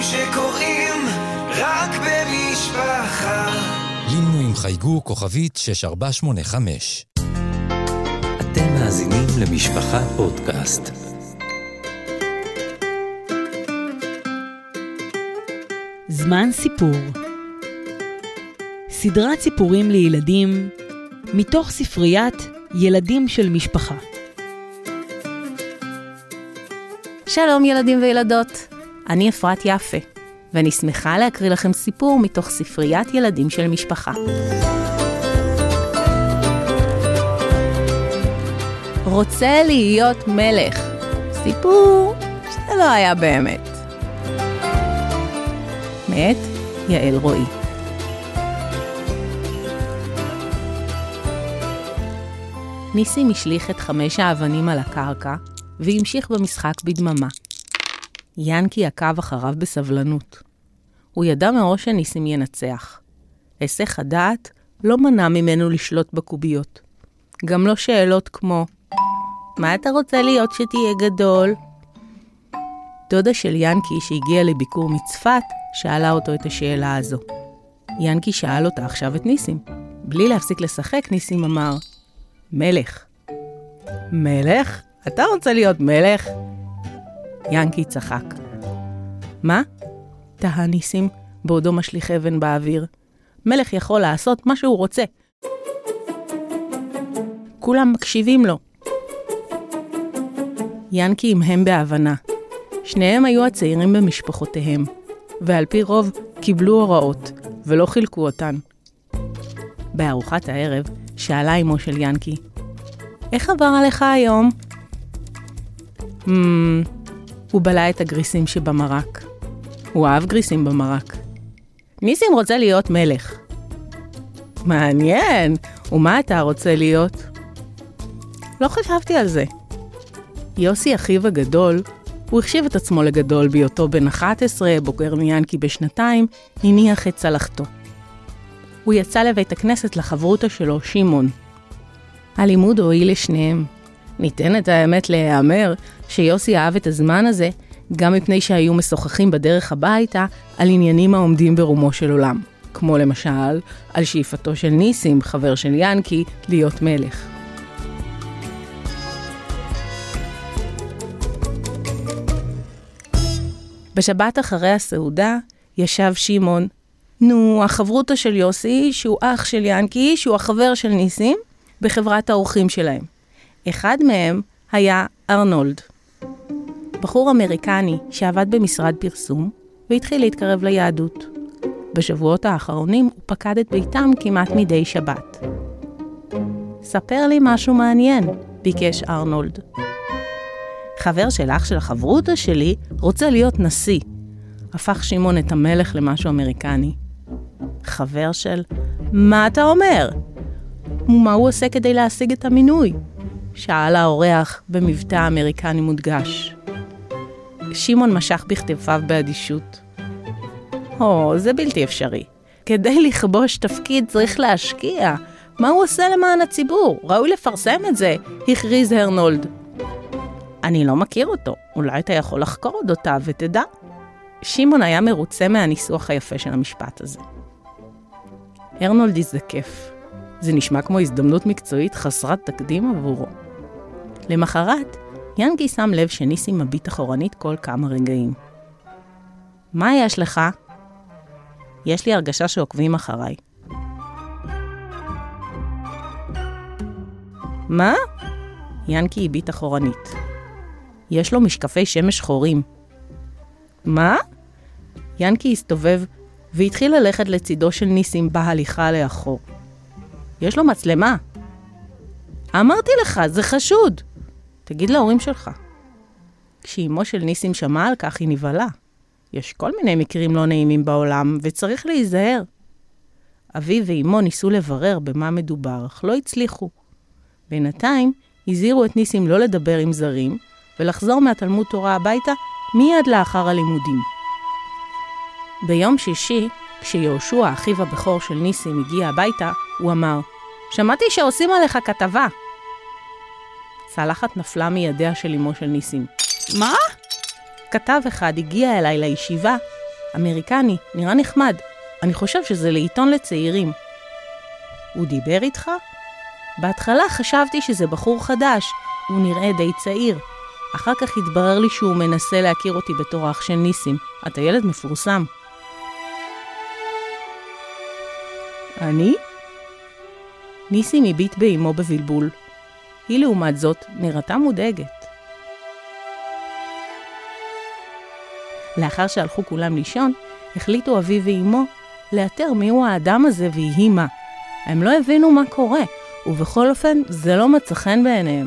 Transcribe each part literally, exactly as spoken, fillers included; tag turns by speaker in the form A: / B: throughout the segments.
A: שקוראים רק במשפחה.
B: לינו עם חייגו כוכבית שש ארבע שמונה חמש.
C: אתם מאזינים למשפחה פודקאסט.
D: זמן סיפור. סדרת סיפורים לילדים מתוך ספריית ילדים של משפחה.
E: שלום ילדים וילדות, אני אפרת יפה, ואני שמחה להקריא לכם סיפור מתוך ספריית ילדים של משפחה. רוצה להיות מלך. סיפור שזה לא היה באמת. מאת יעל רועי. ניסים השליך את חמש האבנים על הקרקע, והמשיך במשחק בדממה. ינקי עקב אחריו בסבלנות. הוא ידע מראש שניסים ינצח. היסח הדעת לא מנע ממנו לשלוט בקוביות. גם לא שאלות כמו, מה אתה רוצה להיות שתהיה גדול? דודה של ינקי שהגיע לביקור מצפת, שאלה אותו את השאלה הזו. ינקי שאל אותה עכשיו את ניסים. בלי להפסיק לשחק, ניסים אמר, מלך. מלך? אתה רוצה להיות מלך? ינקי צחק. מה? תהה ניסים, בעודו משליך אבן באוויר. מלך יכול לעשות מה שהוא רוצה. כולם מקשיבים לו. ינקי עמהם בהבנה. שניהם היו הצעירים במשפחותיהם, ועל פי רוב קיבלו הוראות, ולא חילקו אותן. בארוחת הערב שאלה אמו של ינקי, איך עבר עליך היום? Hmm, הוא בלע את הגריסים שבמרק. הוא אהב גריסים במרק. ניסים רוצה להיות מלך. מעניין, ומה אתה רוצה להיות? לא חשבתי על זה. יוסי אחיו הגדול, הוא החשיב את עצמו לגדול בהיותו בן אחת עשרה, בוגר מיינקי בשנתיים, הניח את צלחתו. הוא יצא לבית הכנסת לחברותה שלו, שמעון. הלימוד הועיל לשניהם. ניתן את האמת להיאמר שיוסי אהב את הזמן הזה, גם מפני שהיו משוחחים בדרך הביתה על עניינים העומדים ברומו של עולם, כמו למשל על שאיפתו של ניסים, חבר של ינקי, להיות מלך. בשבת אחרי הסעודה ישב שמעון, נו, החברותה של יוסי, שהוא אח של ינקי, שהוא החבר של ניסים, בחברת האורחים שלהם. אחד מהם היה ארנולד, בחור אמריקני שעבד במשרד פרסום והתחיל להתקרב ליהדות. בשבועות האחרונים הוא פקד את ביתם כמעט מדי שבת. ספר לי משהו מעניין, ביקש ארנולד. חבר של אח של החברותה שלי רוצה להיות נשיא. הפך שמעון את המלך למשהו אמריקני. חבר של, מה אתה אומר? ומה הוא עושה כדי להשיג את המינוי? שאל האורח במבטא אמריקני מודגש. שמעון משך בכתפיו באדישות. או, זה בלתי אפשרי. כדי לכבוש תפקיד צריך להשקיע. מה הוא עושה למען הציבור? ראוי לפרסם את זה, הכריז הרנולד. אני לא מכיר אותו, אולי אתה יכול לחקור אותה ותדע. שמעון היה מרוצה מהניסוח היפה של המשפט הזה. הרנולד הזדקף. זה נשמע כמו הזדמנות מקצועית חסרת תקדים עבורו. למחרת, ינקי שם לב שניסים מביט אחורנית כל כמה רגעים. מה יש לך? יש לי הרגשה שעוקבים אחריי. מה? ינקי הביט אחורנית. יש לו משקפי שמש שחורים. מה? ינקי הסתובב והתחיל ללכת לצידו של ניסים בהליכה לאחור. יש לו מצלמה. אמרתי לך, זה חשוד. תגיד להורים שלך. כשאימו של ניסים שמע על כך היא נבהלה. יש כל מיני מקרים לא נעימים בעולם וצריך להיזהר. אבי ואימו ניסו לברר במה מדובר, אך לא הצליחו. בינתיים הזהירו את ניסים לא לדבר עם זרים ולחזור מהתלמוד תורה הביתה מיד לאחר הלימודים. ביום שישי, כשיהושע, אחיו הבכור של ניסים, הגיע הביתה, הוא אמר, שמעתי שעושים עליך כתבה. צלחת נפלה מידיה של אמו של ניסים.
D: מה?
E: כתב אחד הגיע אליי לישיבה אמריקני, נראה נחמד. אני חושב שזה לעיתון לצעירים. הוא דיבר איתך? בהתחלה חשבתי שזה בחור חדש, הוא נראה די צעיר. אחר כך התברר לי שהוא מנסה להכיר אותי בתור אח של ניסים. אתה ילד מפורסם. אני? ניסים הביט באמו בבלבול. היא לעומת זאת נראתה מודאגת. לאחר שהלכו כולם לישון, החליטו אבי ואמו לאתר מיהו האדם הזה ויהי מה. הם לא הבינו מה קורה, ובכל אופן זה לא מצא חן בעיניהם.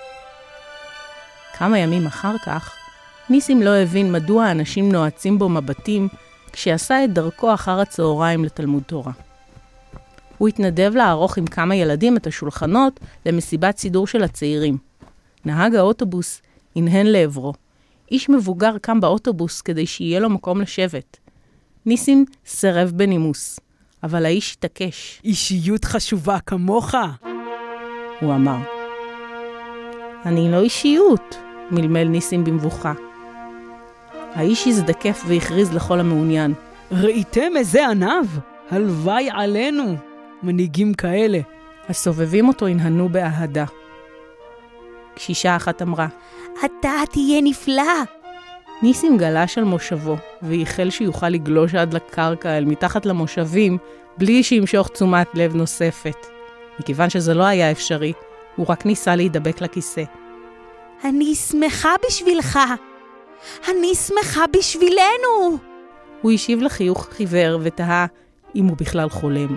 E: כמה ימים אחר כך, ניסים לא הבין מדוע האנשים נועצים בו מבטים כשעשה את דרכו אחר הצהריים לתלמוד תורה. הוא התנדב לערוך עם כמה ילדים את השולחנות למסיבת סידור של הצעירים. נהג האוטובוס הנהן לעברו. איש מבוגר קם באוטובוס כדי שיהיה לו מקום לשבת. ניסים סירב בנימוס, אבל האיש התעקש.
F: אישיות חשובה כמוך,
E: הוא אמר. אני לא אישיות, מלמל ניסים במבוכה. האיש הזדקף והכריז לכל המעוניין.
F: ראיתם איזה ענב? הלוואי עלינו, מנהיגים כאלה.
E: הסובבים אותו הנהנו באהדה. קשישה אחת אמרה,
D: אתה תהיה נפלא.
E: ניסים גלש על מושבו, וייחל שיוכל לגלוש עד לקרקע אל מתחת למושבים, בלי שימשוך תשומת לב נוספת. מכיוון שזה לא היה אפשרי, הוא רק ניסה להידבק לכיסא.
D: אני שמחה בשבילך. אני שמחה בשבילנו.
E: הוא השיב לחיוך חיוור ותהה אם הוא בכלל חולם.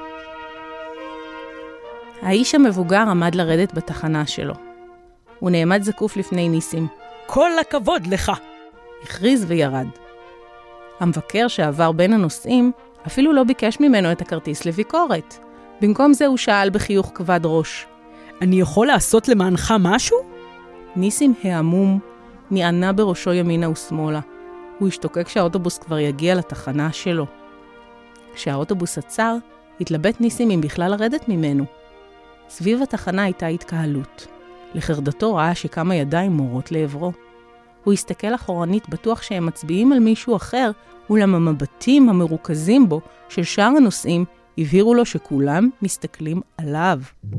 E: האיש המבוגר עמד לרדת בתחנה שלו. הוא נעמד זקוף לפני ניסים.
F: כל הכבוד לך!
E: הכריז וירד. המבקר שעבר בין הנוסעים אפילו לא ביקש ממנו את הכרטיס לביקורת. במקום זה הוא שאל בחיוך כבד ראש.
F: אני יכול לעשות למענך משהו?
E: ניסים העמום נענה בראשו ימינה ושמאלה. הוא השתוקק כשהאוטובוס כבר יגיע לתחנה שלו. כשהאוטובוס עצר, התלבט ניסים אם בכלל לרדת ממנו. סביב התחנה הייתה התקהלות. לחרדתו ראה שכמה ידיים מורות לעברו. הוא הסתכל אחורנית בטוח שהם מצביעים על מישהו אחר, אולם המבטים המרוכזים בו של שאר הנוסעים הבהירו לו שכולם מסתכלים עליו.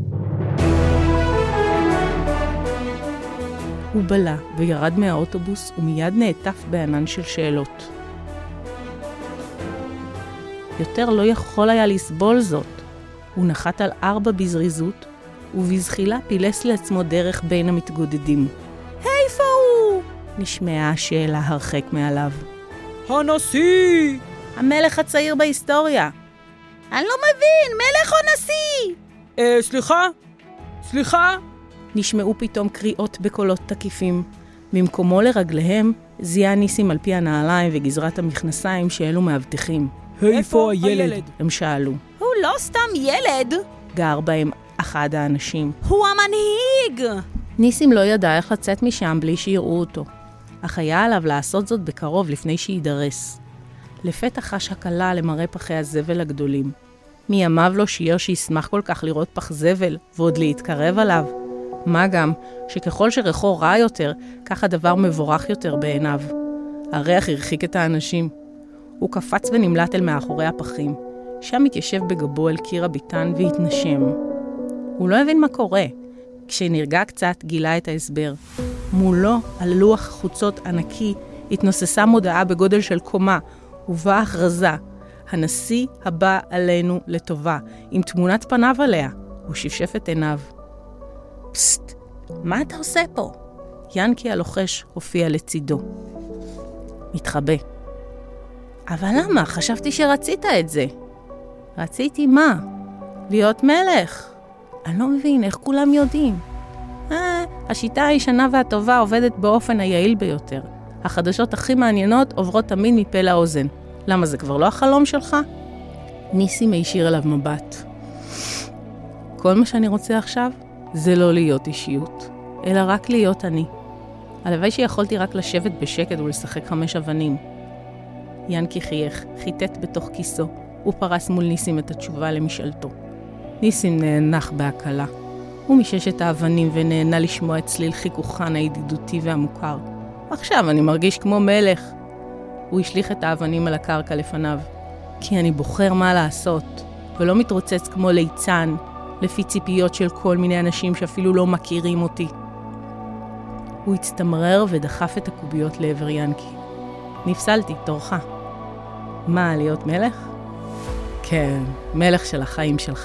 E: הוא בלה וירד מהאוטובוס ומיד נעטף בענן של שאלות. יותר לא יכול היה לסבול זאת. הוא נחת על ארבע בזריזות, ובזחילה פילס לעצמו דרך בין המתגודדים. איפה הוא? נשמעה השאלה הרחק מעליו.
F: הנשיא!
E: המלך הצעיר בהיסטוריה. אני לא מבין, מלך או נשיא?
F: אה, סליחה? סליחה?
E: נשמעו פתאום קריאות בקולות תקיפים. במקומו לרגליהם, זיהה ניסים על פי הנעליים וגזרת המכנסיים שאלו מאבטחים.
F: איפה הילד?
E: הם שאלו.
D: הוא לא סתם ילד.
E: גר בהם אחד האנשים.
D: הוא המנהיג!
E: ניסים לא ידע איך לצאת משם בלי שיראו אותו. אך היה עליו לעשות זאת בקרוב לפני שידרס. לפתע חש הקלה למראה פחי הזבל הגדולים. מימיו לא שיער שישמח כל כך לראות פח זבל ועוד להתקרב עליו. מה גם שככל שריחו רע יותר, כך הדבר מבורך יותר בעיניו. הריח הרחיק את האנשים. הוא קפץ ונמלט אל מאחורי הפחים. שם התיישב בגבו אל קיר הביטן והתנשם. הוא לא הבין מה קורה. כשנרגע קצת גילה את ההסבר. מולו, על לוח חוצות ענקי, התנוססה מודעה בגודל של קומה, ובה הכרזה. הנשיא הבא עלינו לטובה, עם תמונת פניו עליה. הוא שפשף את עיניו. פסט, מה אתה עושה פה? ינקי הלוחש הופיע לצידו. מתחבא. אבל למה? חשבתי שרצית את זה. רציתי מה? להיות מלך. אני לא מבין איך כולם יודעים. אה, השיטה הישנה והטובה עובדת באופן היעיל ביותר. החדשות הכי מעניינות עוברות תמיד מפה לאוזן. למה זה כבר לא החלום שלך? ניסים הישיר אליו מבט. כל מה שאני רוצה עכשיו זה לא להיות אישיות, אלא רק להיות אני. הלוואי שיכולתי רק לשבת בשקט ולשחק חמש אבנים. ינקי חייך, חיטט בתוך כיסו, ופרס מול ניסים את התשובה למשאלתו. ניסים נאנח בהקלה. הוא משש את האבנים ונהנה לשמוע את צליל חיכוכן הידידותי והמוכר. עכשיו אני מרגיש כמו מלך. הוא השליך את האבנים על הקרקע לפניו. כי אני בוחר מה לעשות, ולא מתרוצץ כמו ליצן, לפי ציפיות של כל מיני אנשים שאפילו לא מכירים אותי. הוא הצטמרר ודחף את הקוביות לעבר ינקי. נפסלתי, תורך. מה, להיות מלך? כן, מלך של החיים שלך.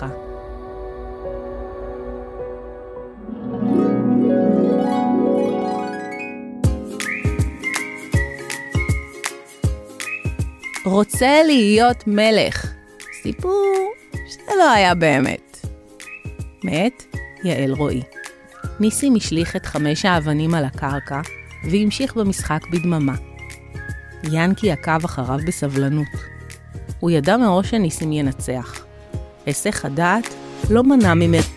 E: רוצה להיות מלך. סיפור שלא היה באמת. מאת יעל רועי. ניסים השליך את חמש האבנים על הקרקע והמשיך במשחק בדממה. ינקי עקב אחריו בסבלנות. הוא ידע מראש שניסים ינצח. היסח הדעת לא מנע ממנו